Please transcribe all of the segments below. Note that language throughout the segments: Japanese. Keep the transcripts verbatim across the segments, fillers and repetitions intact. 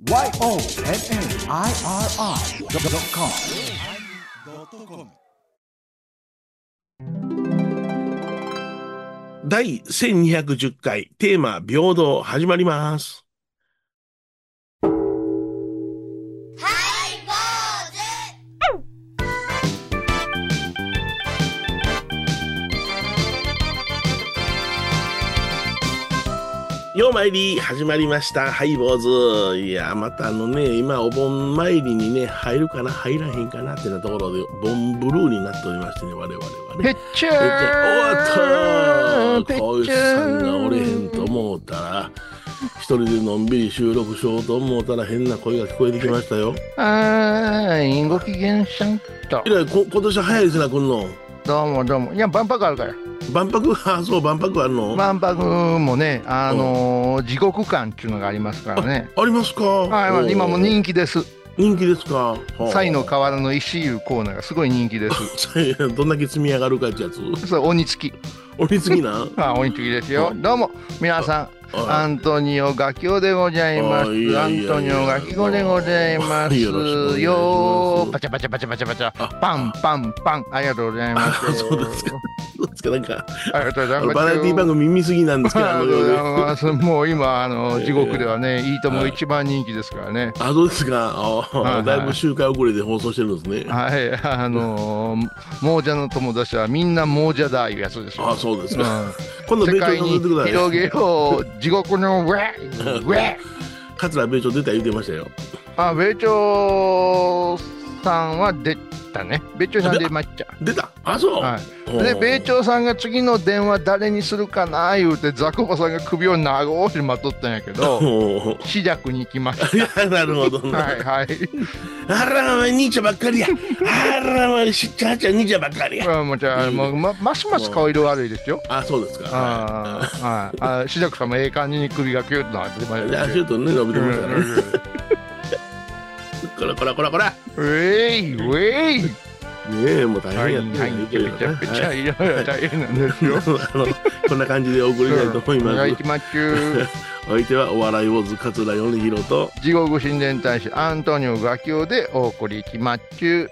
ワイオーエヌエヌアイアールアイドットコム第せんにひゃくじゅっかいテーマ平等始まります。ようまいり始まりましたハイボーズ。いやまたあのね今お盆参りにね入るかな入らへんかなってなところでボンブルーになっておりましてね、我々はね。 ぺっちゃーおっとーこいつさんがおれへんと思ったら一人でのんびり収録しようと思ったら変な声が聞こえてきましたよ。 はーい、ご機嫌さんと。 えらいこ今年早いですな来んの。 どうもどうも。いや万博あるから。 万博あそう万博あるの。 万博もねあのー、地獄館っていうのがありますからね。 あ, ありますか。 はい、今も人気です。 人気ですか。 サイの河原の石いうコーナーがすごい人気です。 どんだけ積み上がるかってやつ。 そう鬼付き。 鬼付きな。 あ鬼付きですよ。どうも皆さん。アントニオガキオでございます。アントニオガキオでございますよ。パチャパチャパチャパチャパチャパンパンパン。ありがとうございます。 そうですか。そうですか。なんかありがとうございます。 バラエティ番組見すぎなんですけど、あのもう今あの地獄ではねいいとも一番人気ですからね。 あそうですか。あだいぶ周回遅れで放送してるんですね。 はいあの亡者の友達はみんな亡者だいうやつですよ。 あそうですか。今度世界に広げよう地獄のウェッウェッ桂米朝出た言ってましたよ。 あ米朝さんは出たね。米朝さん出ました。 出た。あそう、 はい、で米朝さんが次の電話誰にするかな言うてザコバさんが首を長くまとったんやけど紫尺に行きました。 なるほど、ね、 はいはいあらま兄ちゃんばっかりやあらましっちゃはちゃん兄ちゃんばっかりや。 もうじゃあもう ま, ますます顔色悪いですよ。 あそうですか。 あああ紫尺さんもええ感じに首がキュッとなってました。 ちょっとね伸びてましたね。こらこらこらこらウェイウェイねえもう大変やってるけどめちゃくちゃいろいろ大変なんですよ。 あのこんな感じでお送りたいと思います。 はい、行きまっちゅう。 お相手はお笑い坊主桂米宏と地獄神殿大使アントニオガキオでお送りきまっちゅう。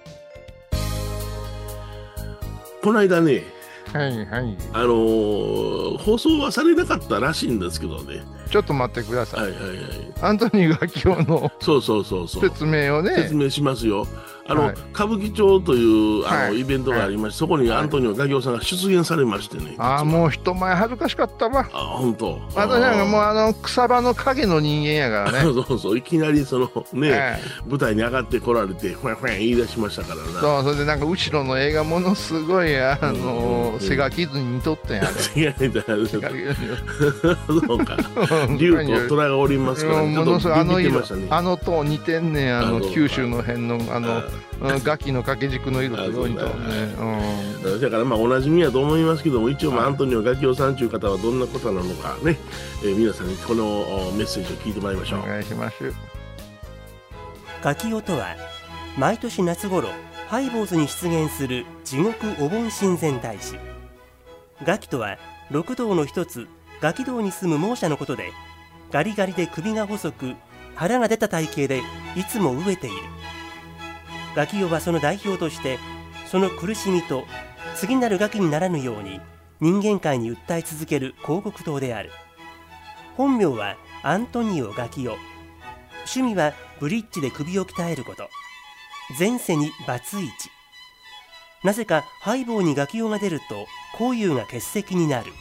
この間ねはいはいあのー、放送はされなかったらしいんですけどね。 ちょっと待ってください。 はいはいはい。 アントニオガキオのそうそうそうそう説明をね説明しますよ。あの、 はい、 歌舞伎町というあの、 はい、 イベントがありまして、はい、そこにアントニオガキオさんが出現されましてね。 ああもう人前恥ずかしかったわ。 あ本当。 私なんかもうあの草場の影の人間やからね。 そうそういきなりそのね、 はい、 舞台に上がってこられてファンファン言い出しましたからな。 そうそれでなんか後ろの映画ものすごいあの背が傷に似とったんやね。 いやいやそうか。竜と虎がおりますから、ね、ちょっとあの色あのと似てんねん。あの九州の辺のあのガキの掛け軸の色とどう似とんね。 うん、だからまあおなじみやと思いますけども、一応まあアントニオガキオさんという方はどんな方なのかね、えー、皆さんにこのメッセージを聞いてまいりましょう。 お願いします。 ガキオとは毎年夏頃ハイボーズに出現する地獄お盆神前大使。ガキとは六道の一つガキ道に住む猛者のことで、ガリガリで首が細く腹が出た体型でいつも飢えている。ガキオはその代表としてその苦しみと次なるガキにならぬように人間界に訴え続ける広告塔である。本名はアントニオガキオ。趣味はブリッジで首を鍛えること。前世にバツイチ。なぜかハイボーにガキオが出ると交友が欠席になる。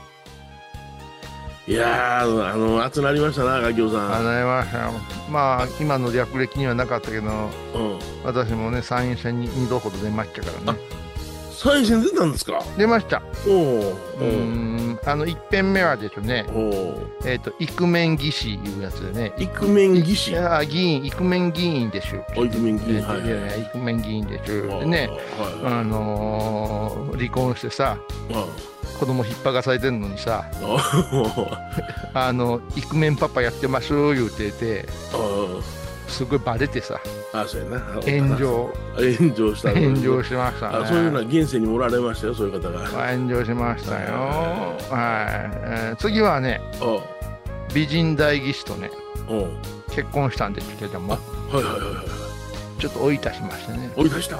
いやーあの熱なりましたなガキオさん。 あなりました。まあ今の略歴にはなかったけど、うん、私もね参院選ににどほど出ましたからね。 参院選出たんですか。 出ました。 おお。 うんあのいっぺんめはですね、えっとイクメン義士いうやつでね。 イクメン義士。 いや議員イクメン議員でしゅ。 イクメン議員。はい。 いやいやイクメン議員でしゅ。でね、あの離婚してさ。子供引っ張がされてるのにさあのイクメンパパやってます言うててすごいバレてさあそうやな炎上炎上した炎上しましたね。 あそういうのは現世にもおられましたよそういう方が。 炎上しましたよ。はい、えー、次はね美人代議士とねうん結婚したんですけども、 はいはいはいはい。 ちょっと追い出しましてね、 追い出した。 うん、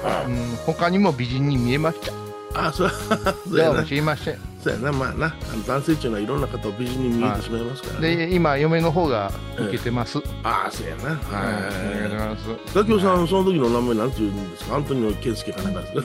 他にも美人に見えました。 あ、そうそうどうもやな。 知りません。 そうやな、まあな。あの男性っていうのはいろんな方を美人に見えてしまいますからね。 で今嫁の方が受けてます。 ああ、そうやな。 うん受けてはます。 い。ガキオさん、その時の名前なんて言うんですか？アントニオ健介かなんかですか？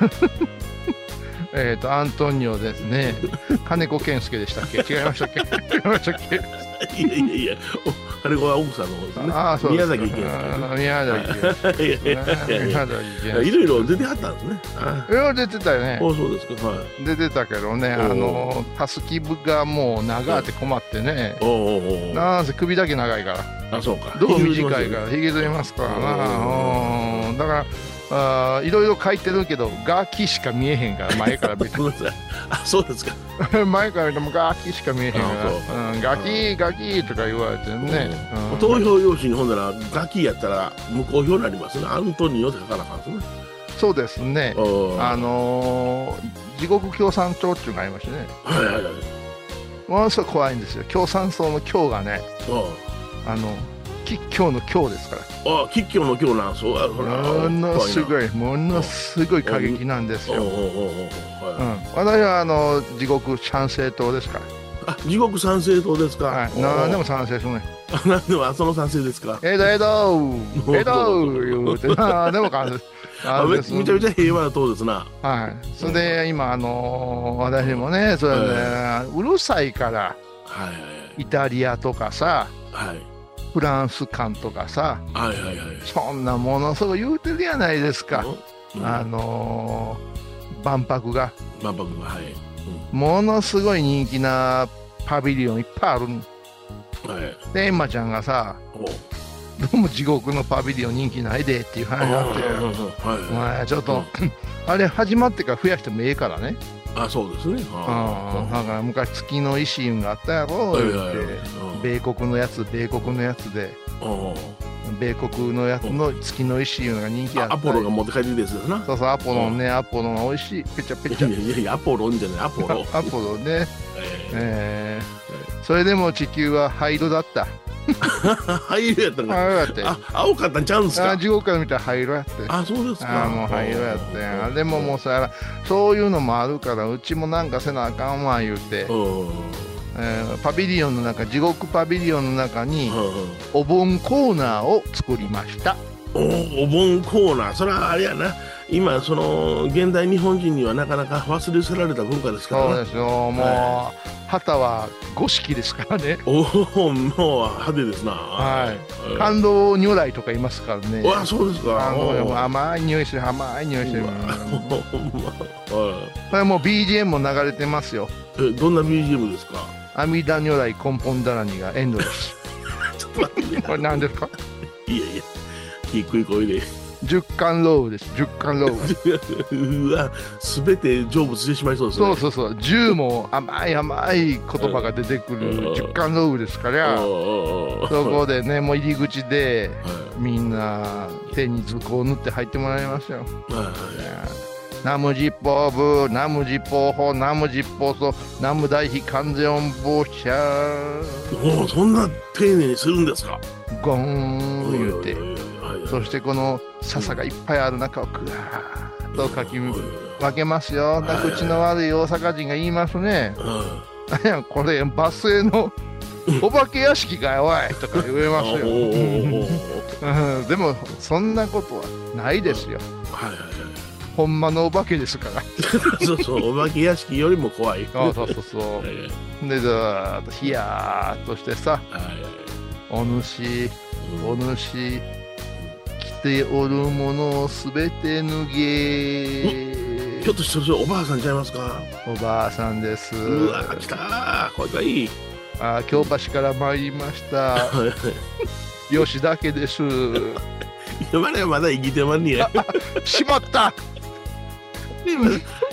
えっ、とアントニオですね。金子健介でしたっけ？違いましたっけ？違いましたっけ？ いやいやいや、お彼は奥さんの方ですね。 ああそうです宮崎健介。 あ宮崎健介。 いやいやいやいや宮崎健介。 いろいろ出てはったんですね。あいろいろ出てたよねあ、。そうですか。はい。 出てたけどね、あのたすき部がもう長って困ってね。 おうおうおう。 なんせ首だけ長いから。 あ、そうか。 どう短いからひげずりますからな。うんだからあーいろいろ書いてるけどガキしか見えへんから前から見てごめんなさい。あ、そうですか。 前から見てもガキしか見えへんかあそうら、うん、ガキガキとか言われてね、うん投票用紙にほんならガキやったら無効票になりますね。アントニオって書かなあかんですね。 そうですね。 おあのー、地獄共産党っていうのがありましてね、 はいはいはい。 ものすごい怖いんですよ。共産党の共がね、 ああの吉凶の凶ですから。 あ、吉凶の今日な、そうや、ほら。 ものすいごい、ものすごい過激なんですな。おうよ。 おうおうおううんは、 私はあの地獄賛成党ですかい。あ、地獄賛成党ですか。 ら。はい、何でも賛成するね。 あ、なんでも、あ、その賛成ですか。 えどえどえど言うて、何でも感じ。 あ、めめちゃめちゃ平和な党ですな。 はい。それで今あのー私もね、それで、うるさいからはいはいイタリアとかさ、 はい。はいフランス館とかさ、 はいはいはい。 そんなものすごい言うてるやないですか。 うんあのー万博が万博が、はい。 ものすごい人気なパビリオンいっぱいあるんはい。 で、エンマちゃんがさ、 おうどうも地獄のパビリオン人気ないでっていう話になって、 はいおはい。 前ちょっと、あれ始まってから増やしてもええからね。 あ、そうですね。 あだから昔月の維新があったやろ言うて、米国のやつ米国のやつで米国のやつの月の維新が人気あった。 アポロが持って帰ってきたやつですな。 そうそうアポロンね、アポロン美味しいペチャペチャいやいやいや、アポロンじゃない、アポロ。 アポロンね、 ええー、それでも地球は灰色だったー灰色やったんか。 灰色やってあ、青かったんちゃうんですか。 あ地獄から見たら灰色やってあ、そうですか。 あもう灰色やってあでももうさそういうのもあるからうちもなんかせなあかんわ言うて、 うん。 えーパビリオンの中地獄パビリオンの中にうんお盆コーナーを作りましたおお盆コーナー、それはあれやな。今その現代日本人にはなかなか忘れ去られた文化ですからね。 そうですよもう、 は旗は五色ですからねおお、もう派手ですな。 はいい。 感動如来とかいますからねうわ、そうですか。 あのおー甘い匂いしてる甘い匂いしてるうわほんまはこれもう ビージーエム も流れてますよい。え、どんな ビージーエム ですか。 阿弥陀如来根本だらにがエンドレスちょっと待ってね。 これ何ですかいやいや、低い声で。 十巻ローブです十巻ローブうわ、すべて成仏してしまいそうですね。 そうそうそう十も甘い甘い言葉が出てくる十巻ローブですからおうおうおうそこでねもう入り口ではみんな手に図工を塗って入ってもらいましたよいはいはいナムジッポーブナムジッポーホナムジッポーソナム大悲観世音坊シャーおお、そんな丁寧にするんですか。 ゴーン言うておいおいおいおいはいそしてこの笹がいっぱいある中をぐわーっとかき分けますよだから口の悪い大阪人が言いますねうん何やこれバスへのお化け屋敷かよおいとか言えますよおーおーおーおーうんでもそんなことはないですよはいはいはい。 ほんまのお化けですからそうそう、お化け屋敷よりも怖い。 そうそうそうそはいはいうでずーっとヒヤーっとしてさはいはいお主うんお主着ておるものをすべて脱げひょっとしてそれおばあさんちゃいますか。 おばあさんですうわ、来たー、これがいい。 あ京橋から参りましたはいはい吉田家です今ねまだ生きてまんねや。 しまった今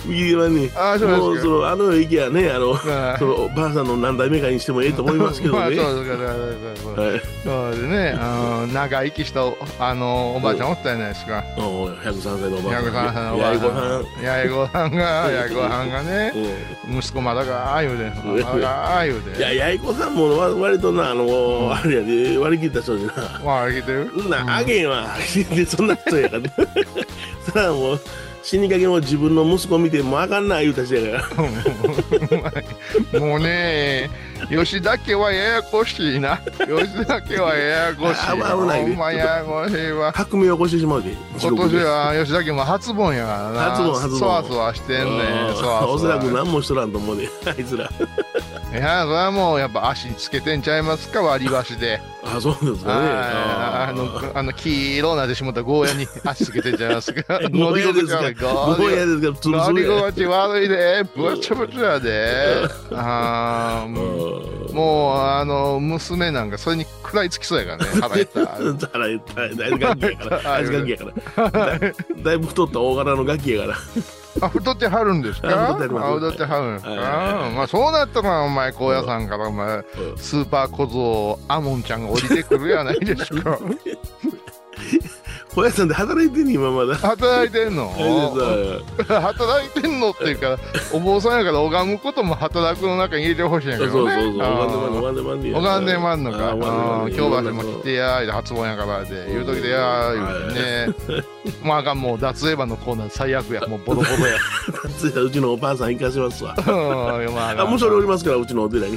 右手はね、 あそうですか。 もうそのあの駅はね、あの、 はいそのばあさんの何代目かにしてもええと思いますけどまあね。 そうですか、そうですか。 はい。 そうでね、あの長生きしたおあのおばあちゃんおったじゃないですか。 おひゃくさんさいのおばあさん。 ひゃくさんさいのおばあさん。 やいこさん。 やいこさんが、やいこさんがね、 う息子まだかー言うて、まだかー言うて。 んいや、やいこさんもわ割とな、あの、あれやで、割り切った人でな。 まあ、生きてるそんな、あげんわ。でそんな人やから。そらもう、死にかけの自分の息子見てもうあかんな言うた人やから。 もうね、吉田家はややこしいな。吉田家はややこしい。 あ危ないねほんまややこしいわ。 革命を起こしてしまうで。 今年は吉田家も初盆やからな。 初盆初盆そわそわしてんねん。そわそわおそらく何もしとらんと思うで、あいつら。 いや、それはもうやっぱ足につけてんちゃいますか、割り箸で。 あ、そうですかね。 ああの、あの黄色なってしまったゴーヤに足つけてんちゃいますか。 ゴーヤですか。ゴーヤですか。つるつ乗りるや。 心地悪いで、ぶちゃぶちゃやで。ああ、もう、あの、娘なんかそれに食らいつきそうやからね、腹減った。 腹減った。大豆ガキやから。大豆ガキやから。だだいぶ太った大柄のガキやから。 あ、太ってはるんですか。 あ太ってはりますあ、太ってはるんですか。 はいはいはいまあ、そうなったら、お前、高野山から、お前、スーパー小僧、アモンちゃんが降りてくるやないですか。 小屋さんで働いてんね今まだ。 働いてんの働いてんのっていうか、お坊さんやから拝むことも働くの中に入れてほしいんやけそうどね。 そうそう。拝んでまんね。拝んでまんねや。 拝んでまんのか。 あうん拝んで京まんね橋も来てやーで初盆やからで言うときでやー言うてね。まああかん、もう脱エヴァのコーナー最悪や。もうボロボロや。 ついたうちのおばあさん行かしますわ。 うんまああ、もうそれおりますから、うちのお寺に。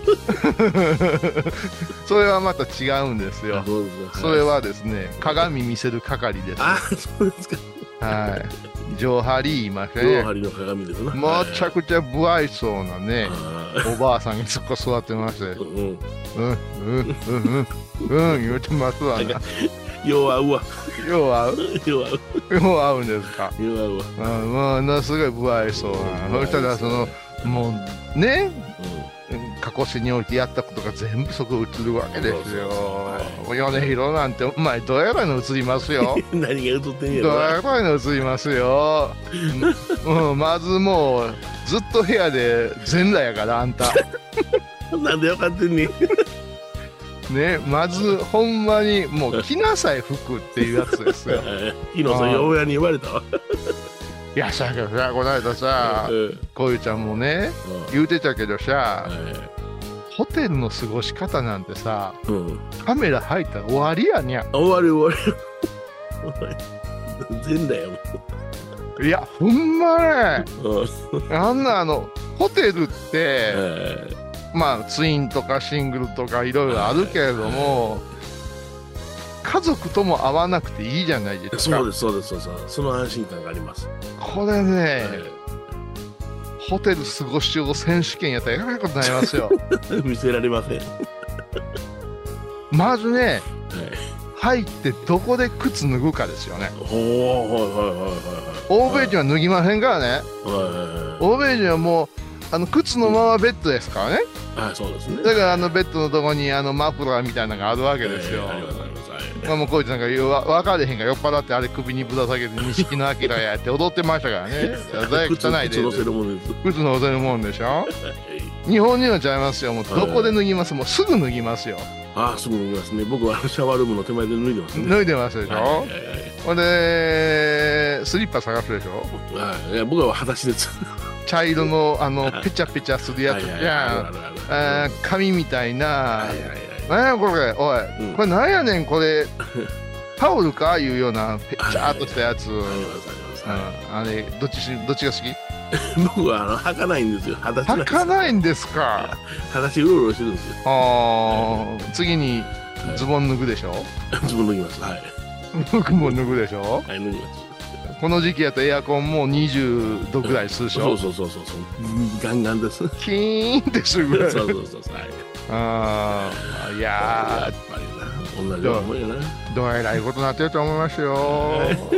それはまた違うんですよ。 そうですか。 それはですね、鏡見せる係です。 あ、そうですか。 はい。上張り言いましたね。 両針の鏡ですな。 むちゃくちゃ不愛想なね、 あおばあさんにそこ座ってまして、 ーうん。 うん、うん、うん、うん、うん、言うてますわな。 よう合うわ。 よう合うよう合う。 よう合うんですか。 よう合うわ。 うん、もうなすごい不愛想な。そしたら、その、もう、ね、過去世においてやったことが全部そこ映るわけですよ。米広なんて、お前、どやらの映りますよ。 うん。何が映ってんやどろ。 やらの映りますよ。うん、まずもう、ずっと部屋で全裸やから、あんた。 なんでよかってんねん。 ね、まず、ほんまに、もう、着なさい服っていうやつですよ。 昨日さ、ようやに言われたわ。 いや、さ、この間さう、んこゆちゃんもね、言うてたけどさ、ホテルの過ごし方なんてさ、 うん。 カメラ入ったら終わりやにゃ。 終わり終わり。全だよ。 いや、ほんまね、 うん。 あんなあの、ホテルって、 えまあ、ツインとかシングルとかいろいろあるけれども、家族とも会わなくていいじゃないでーすか。 そうです、そうです、そうです。その安心感があります。 これね、ホテル過ごしを選手権やったらえらいことになりますよ。 見せられません。はい。 まずね、入ってどこで靴脱ぐかですよね。 ほう、はい、はい、はい、 欧米人は脱ぎませんからね。 はい。は欧米人はもうあの靴のままベッドですからね。 い、はい。そうですね。 だからあのベッドのとこにあのマフラーみたいなのがあるわけですよ。 えーあります、あります。はいまあもうこいつなんか言うわ分かれへんから酔っ払ってあれ首にぶら下げて錦の明やって踊ってましたからね。だいぶ靴汚いで靴乗せるもんです。 靴のせるもんでしょ。 はい日本人はちゃいますよ。もうどこで脱ぎますもうすぐ脱ぎますよ。 ああ、すぐ脱ぎますね。僕はあのシャワールームの手前で脱いでますね。 脱いでますでしょ。 はいはいほんでスリッパ探すでしょ。 はいはいいや僕は裸足です。 茶色のあのペチャペチャするやつじはいはいあるゃん。 あるあるあー紙みたいな。 はいはいはいなんやこれ、おい、 うんこれなんやねん、これ、タオルかいうような、ぺちゃーっとしたやつ、うんありますありますあれ、どっちし、どっちが好き？ 僕はあの履かないんですよ。裸足なんです履かないんですか。 裸足うろうろしてるんですよ。 あー次にズボン脱ぐでしょ。 自分脱ぎます。はい。 服も脱ぐでしょ。 はい、脱ぎます。 この時期やとエアコンもにじゅうどぐらいするでしょ。 そうそうそうそうそう。ガンガンです。そうキーンってするぐらい。 そうそうそう。はい。 あーいややっぱりな。同じようなもんやな。 ー、どえらいことになってると思いますよ。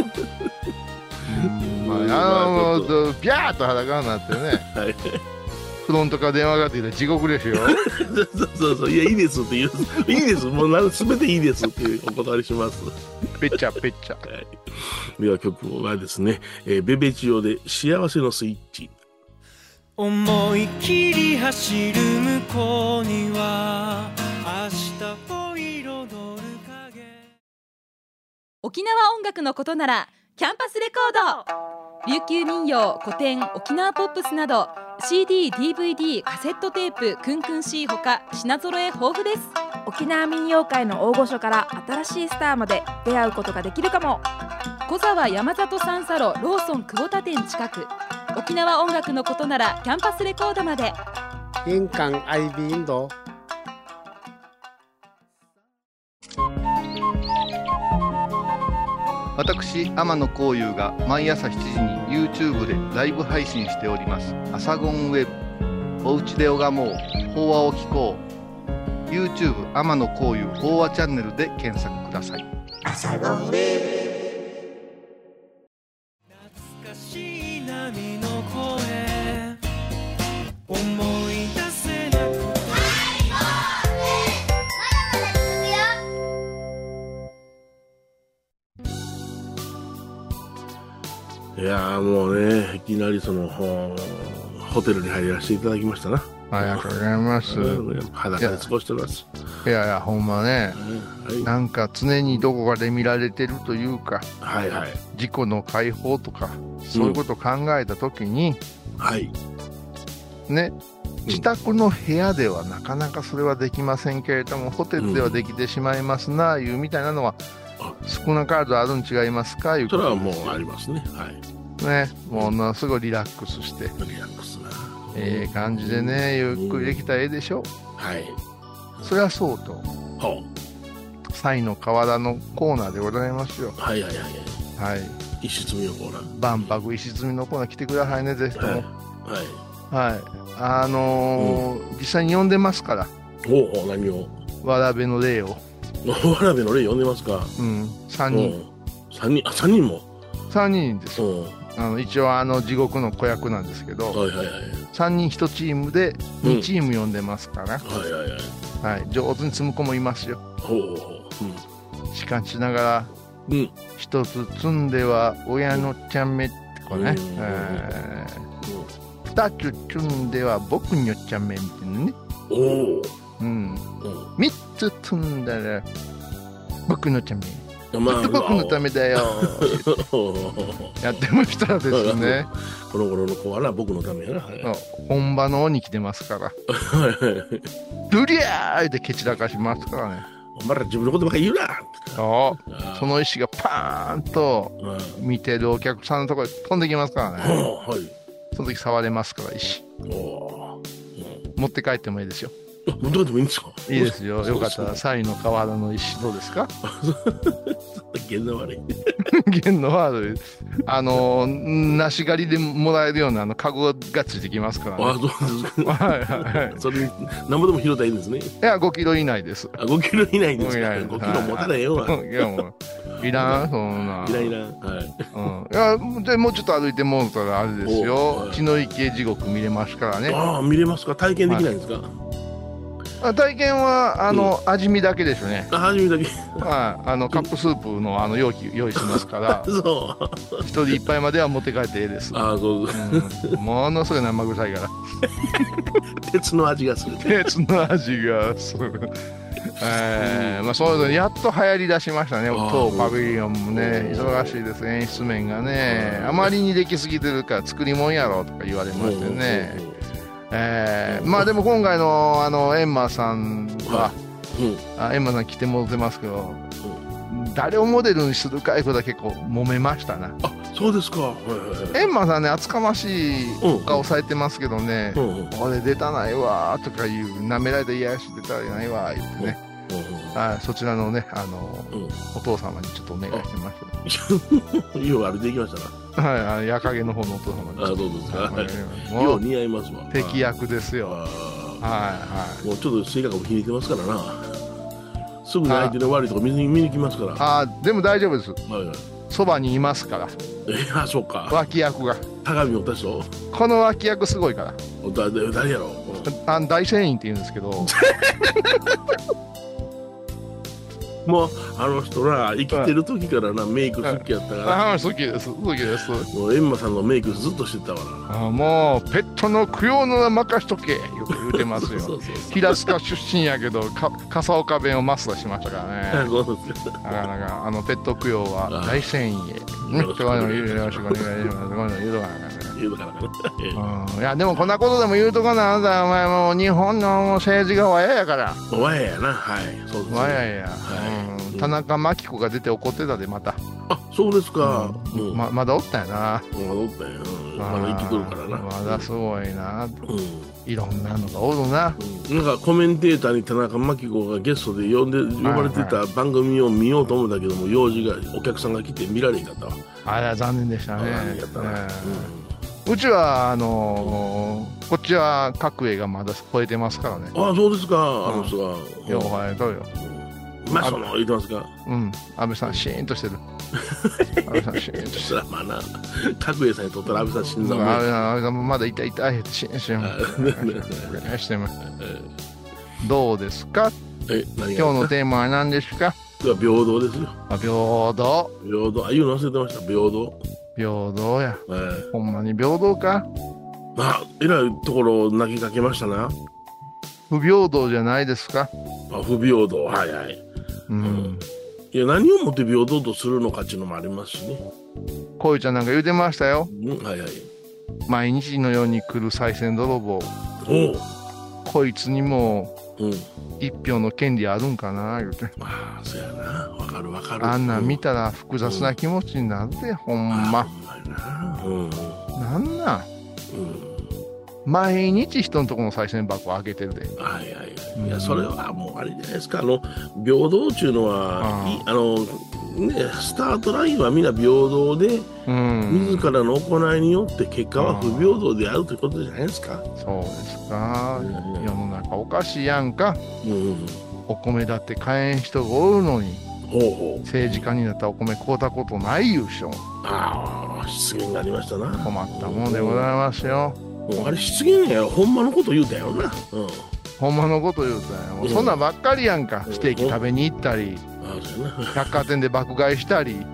うんまあ、あの、ビャーっと裸になってね。 はい。 フロントから電話がかかってきたら地獄ですよ。 そうそうそう。いや、いいですって言う。いいです。もうなん全ていいですっていうお断りします。 ペチャペチャ、 はい、では曲はですね、えー、ベベチオで幸せのスイッチ。 思い切り走る向こうには明日を彩る影。 沖縄音楽のことならキャンパスレコード。琉球民謡、古典、沖縄ポップスなど シーディー、ディーブイディー、カセットテープ、クンクン C ほか品揃え豊富です。 沖縄民謡界の大御所から新しいスターまで出会うことができるかも。 小沢山里三佐路ローソン久保田店近く。沖縄音楽のことならキャンパスレコードまで。 印港 アイビー 인도 私天野幸雄が毎朝しちじに YouTube でライブ配信しておりますアサゴンウェブ。おうちで拝もう、法話を聞こう。 YouTube 天野幸雄法話チャンネルで検索ください。 懐かしい波の声思い出せなくて。 いやーもうね、いきなりそのホホテルに入らせていただきましたな。 ありがとうございます。 裸で過ごしております。 いやいや、ほんまね、はい、なんか常にどこかで見られてるというか、 はいはい、 事故の解放とかそういうことを考えたときに、 うん、はいね、自宅の部屋ではなかなかそれはできませんけれども、ホテルではできてしまいますな、いうみたいなのは少なからずあるん違いますか、いうことです。 それはもうありますね。はいね、ものすごいリラックスして、 リラックスな、 ええ感じでね、ゆっくりできたらええでしょ。 はい。 それはそうと、 はあ、サイの河原のコーナーでございますよ。 はいはいはいはい。 石積みのコーナー。 万博石積みのコーナー来てくださいね、ぜひとも。はい。 はい。 はい、あのーうん、実際に呼んでますから。 おお、何を？ わらべの霊を。 わらべの霊呼んでますか。 うん。さんにん。 さんにん、あ、さんにんも。 さんにんですよ。あの一応あの地獄の子役なんですけど、はいはいはい、さんにんいちチームでにチーム呼んでますから、うん、はいはいはい、はい、上手に積む子もいますよ。ほうほうほう、うん、しかしながら、うん、一つ積んでは親のちゃめって子ね、えー、二つ積んでは僕のちゃめみたいなね、おお、うん、三つ積んだら僕のちゃめ、まあ、僕のためだよやってましたらですねこの頃の子はな、僕のためやな、はい、 本場の方に来てますからドリャーって蹴散らかしますからね。 お前ら自分のことばっかり言うな。 そうその石がパーンと見てるお客さんのところに飛んできますからね、はい、その時触れますから石、うん、持って帰ってもいいですよ。 持って帰ってもいいんですか。 いいですよ。よかったらサイの河原の石どうですか。 弦の悪い弦の悪い、あの梨狩りでもらえるようなあのカゴがついてきますからね。あ、そうですか。はいはい。 それ何ぼでも拾ったらいいんですね。いや、ごキロ以内です。 あ、ごキロ以内ですか。ごキロ持たないよ。 いやもういらん、そんな。 いらんいらん。はい。 うん。いや、でもうちょっと歩いてもうたらあれですよ。血の池地獄見れますからね。 ああ、見れますか。体験できないんですか。 体験はあの、うん、味見だけですね。 味見だけ。 はい、あのカップスープのあの容器用意しますから。そう。一人一杯までは持って帰っていいです。 ああ、そうです、 うん。ものすごい生臭いから。 鉄の味がする。 鉄の味がする。えー、まあそういうのやっと流行りだしましたね。当パビリオンもね、忙しいです、演出面がね。あまりにできすぎてるから作り物やろとか言われましてね。えー、まあでも今回のあのエンマさんは、うん、あエンマさん来てもらってますけど、うん、誰をモデルにするかいうことは結構揉めましたな。 あ、そうですか。 エンマさんね、厚かましい顔されてますけどね、うんうん、俺出たないわとかいうなめられた癒やし出たないわ言ってね、うんうん、あそちらのね、あの、うん、お父様にちょっとお願いしてました。 よう歩いていきましたな。 はい、夜影の方のお父様に。 あ、どうですか。よう似合いますわ。 敵役ですよ。はいはい。もうちょっと性格もひねてますからな。すぐに相手の悪いとこ見に見に来ますから。 あ、でも大丈夫です。そばにいますから。 え、あ、そうか。 脇役が。 鏡を出すと。 この脇役すごいから。 だ、誰やろ。 あ、大仙院って言うんですけど。 もうあの人ら生きてる時からなメイク好きやったから、 ああ好きです好きです。 もうエンマさんのメイクずっとしてたわな。 あもうペットの供養の任しとけよく言うてますよ。そうそうそう、平塚出身やけどか笠岡弁をマスターしましたからね。そうですか。なかなかあのペット供養は大戦意へよろしくお願いします。こういうの言うとかな言うとかな。いやでもこんなことでも言うとかな、あんたお前もう日本の政治がわややから。 わややな、はい、そうですね。 わやや、はい、うん、田中真紀子が出て怒ってたでまた。 あ、そうですか。 うん、ままだおったやな。 まだおったやな。まだ生きとるからな。 まだすごいな。うん、いろんなのがおるな。 うん、なんかコメンテーターに田中真紀子がゲストで呼んで呼ばれてた番組を見ようと思うんだけども、用事がお客さんが来て見られへんかったわ。 あれは残念でしたね。うちはあのー、こっちは各映画まだ超えてますからね。 ああ、そうですか。あの人がようはやとよ。 まあその言ってますか。 うん。安倍さんシーンとしてる。安倍さんシーンとしてる。 まあな、角栄さんにとったら安倍さん死んだもんね。 安倍さんもまだ痛い痛いってシーンしてる。してる。どうですか。え、何が？今日のテーマは何ですか。 平等ですよ。 あ、平等。 平等。ああいうの忘れてました。平等。 平等や、えー、ほんまに平等か。 あ、えらいところ泣きかけましたな。 不平等じゃないですか。 あ、不平等、はいはい、うん、うん、いや何をもって平等とするのかっていうのもありますしね。 こいちゃんなんか言うてましたよ、 うん、はいはい。 毎日のように来る賽銭泥棒、おこいつにも一票の権利あるんかな言うて。 ああ、そうやな、わかるわかる。 あんなん見たら複雑な気持ちになるで、うん、ほんま。うん、なんなん、うん、毎日人のところの賽銭箱を開けてるで。はいはいはい。いや、それはもうあれじゃないですか。あの平等っていうのは、あ, あのね、スタートラインはみんな平等で、うん、自らの行いによって結果は不平等であるということじゃないですか。 そうですか、うん、世の中おかしいやんか、うん、お米だって買えん人がおるのに、ほうほう、政治家になったらお米買うたことないいう人。 ああ、失言がありましたな。 困ったもんでございますよ。 うん、あれ失言やろ、ほんまのこと言うたよな、うん、 ほんまのこと言うたよ、うん、そんなんばっかりやんか、うん、ステーキ食べに行ったり、うん、百貨店で爆買いしたり、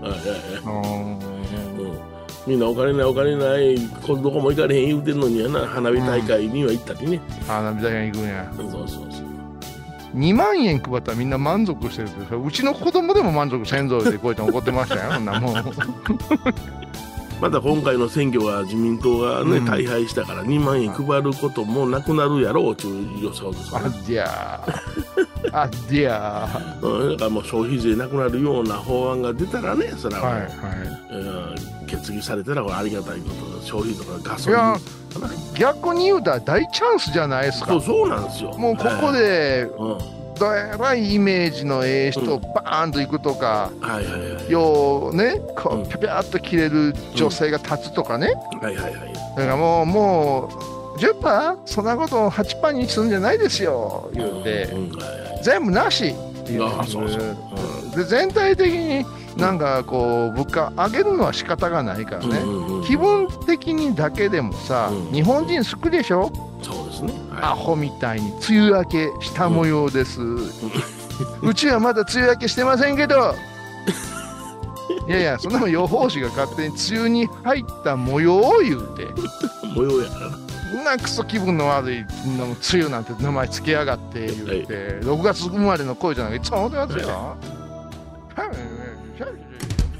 みんなお金ないお金ない、どこも行かれへん言うてんのにやな、花火大会には行ったりね、 うん、花火大会行くんや、 そうそうそう、 にまんえん配ったらみんな満足してるけど、うちの子供でも満足せんぞってこうやって怒ってましたよ、そんなもん。 また今回の選挙は自民党がね、うん、大敗したからにまんえん配ることもなくなるやろうという予想ですね。 あっじゃーあっじゃーだからもう消費税なくなるような法案が出たらね、それは、はいはい、えー、決議されたらこれありがたいことだ。消費とかガソリン、いや逆に言うたら大チャンスじゃないですか。 そうそうなんですよ。 もうここで、うん、どえらいイメージのええ人、うん、バーンといくとか、はいはいはい、ようね、こう、うん、ピャピャっと切れる女性が立つとかね、うん、はいはいはい、だからもうもう じゅっパーセント そんなことを はちパーセント にするんじゃないですよ言うて、うんうん、はいはい、全部なしっていう、あ、そうそう、うん、で全体的になんかこう物価上げるのは仕方がないからね、うんうんうん、気分的にだけでもさ、うん、日本人好きでしょ。 そうですね、はい、 アホみたいに梅雨明けした模様です、うん、うちはまだ梅雨明けしてませんけどいやいや、そんなの予報士が勝手に梅雨に入った模様を言うて模様やからな、 そんなクソ気分の悪い梅雨なんて名前つけやがって言うて、はい、ろくがつ生まれの恋じゃないかいつも思ってますよ、はい、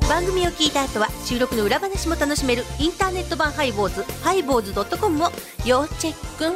番組を聞いた後は収録の裏話も楽しめるインターネット版ハイボーズハイボーズ .com を要チェック。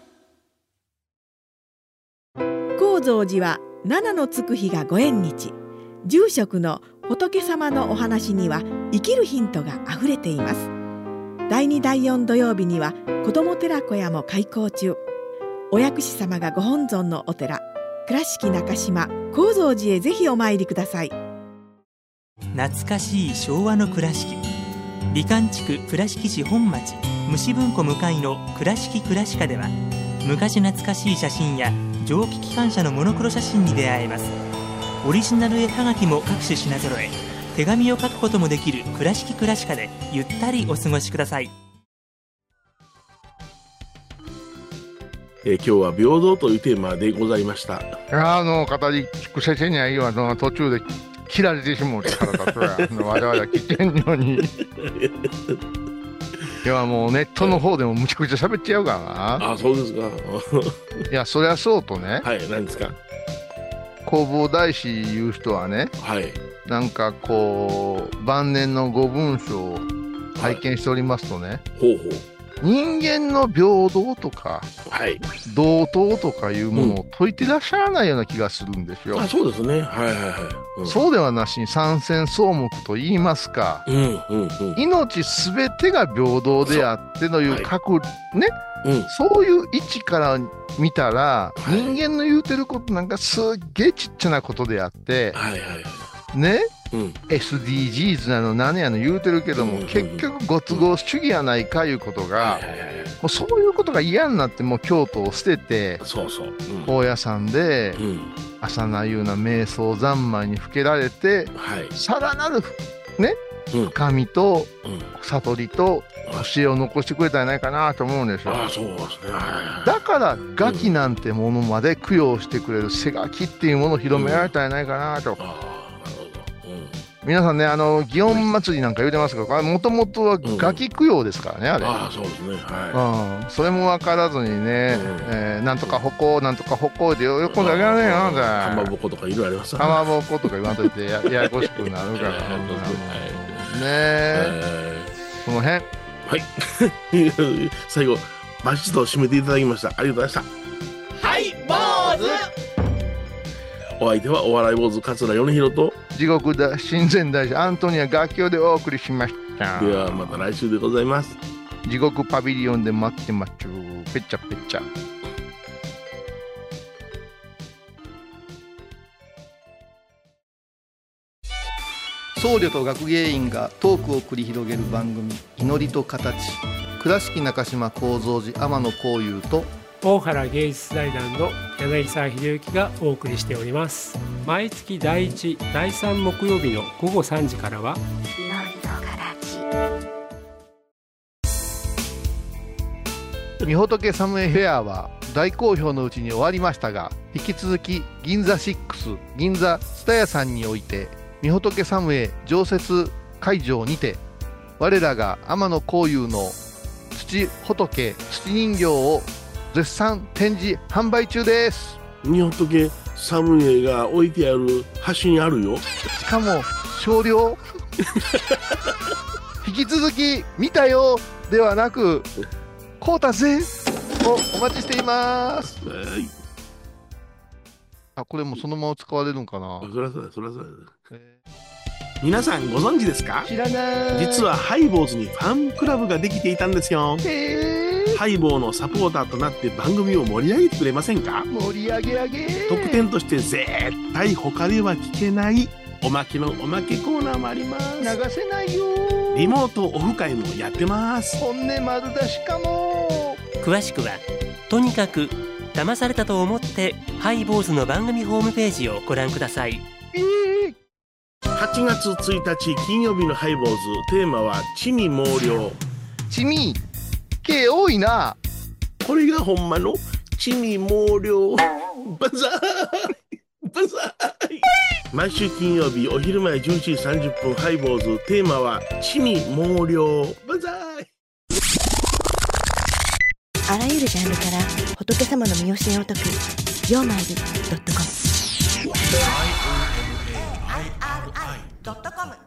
高蔵寺は七のつく日がご縁日。住職の仏様のお話には生きるヒントがあふれています。だいにだいよん土曜日には子ども寺小屋も開校中。お薬師様がご本尊のお寺、倉敷中島・高蔵寺へぜひお参りください。 懐かしい昭和の倉敷、美観地区倉敷市本町虫文庫向かいの倉敷倉歯科では、昔懐かしい写真や蒸気機関車のモノクロ写真に出会えます。オリジナル絵はがきも各種品揃え、手紙を書くこともできる倉敷倉歯科でゆったりお過ごしください。 えー、今日は平等というテーマでございました。 あの語り尽くせてにゃいいわの途中で切られてしもうたからだとやわざわざ聞けんのにいやもうネットの方でもむちゃくちゃ喋っちゃうからな。 あ、そうですか。 いやそりゃそうとね。 はい、何ですか。 弘法大師いう人はね、 はい、 なんかこう晩年のご文章を拝見しておりますとね、はい、 ほうほう、 人間の平等とか、 はい、 同等とかいうものを説いてらっしゃらないような気がするんですよ。 うん、あ、そうですね。はいはいはい。 うん、そうではなしに三戦草木と言いますか、 うんうんうん、命すべてが平等であってという各、はい、ね、うん、そういう位置から見たら、はい、人間の言うてることなんかすっげえちっちゃなことであって、はいはいはい、ね、うん、エスディージーズ なの何やの言うてるけども、うんうんうん、結局ご都合主義やないかいうことが、はいはいはい、もうそういうことが嫌になってもう京都を捨てて、 そうそう、うん、 高野山で、うん、朝名いうな瞑想三昧にふけられて、はい、さらなるね、うん、深みと、うん、悟りと教えを残してくれたんじゃないかなと思うんですよ。 ああ、そうですね。 だからガキなんてものまで供養してくれる背ガキっていうものを広められたんじゃないかなと、うん、皆さんね、あの祇園祭りなんか言うてますけど、もともとはガキ供養ですからね、あれ。 ああ、そうですね。はい。 うん、それも分からずにね、うん、えー、なんとか歩行なんとか歩行でよくんであげられんよな。 かまぼことかいろいろあります。 かまぼことか言わんといて や, ややこしくなるからねえ、その辺。 はい。最後バシッと締めていただきました。ありがとうございました。はい坊主。お相手はお笑い坊主桂米宏と地獄だ親善大師アントニア楽器でお送りしました。 ではまた来週でございます。 地獄パビリオンで待ってまっちゅう。ぺっちゃぺっちゃ。僧侶と学芸員がトークを繰り広げる番組「祈りと形」。倉敷中島幸三寺天野幸雄と大原芸術財団の柳沢秀幸がお送りしております。毎月だいいち、だいさん木曜日の午後さんじからは祈りと形。みほとけサムエフェアは大好評のうちに終わりましたが、引き続き銀座ろく銀座蔦屋さんにおいてみほとけサムエ常設会場にて、我らが天野幸雄の土仏土人形を絶賛展示販売中です。 みほとけサムエが置いてある端にあるよ。 しかも少量引き続き見たよではなく買うたぜをお待ちしています。はい。あ、これもそのまま使われるんかな。 そらそうだそらそうだ、えー、皆さんご存知ですか。 知らない。 実はハイボーズにファンクラブができていたんですよ。へー。ハイボーのサポーターとなって番組を盛り上げてくれませんか。 盛り上げ上げ。 特典として絶対他では聞けないおまけのおまけコーナーもあります。 流せないよ。 リモートオフ会もやってます。 本音丸出しかも。 詳しくはとにかく騙されたと思ってハイボーズの番組ホームページをご覧ください。 えー、はちがつついたち金曜日のハイボーズ、テーマは地味猛量。 地味系多いな。 これがほんまの地味猛量バザーバザー。毎週金曜日お昼前じゅういちじさんじゅっぷんハイボーズ、テーマは地味猛量バザー。 あらゆるジャンルから仏様の身教えを説くようまいり .com ドットコム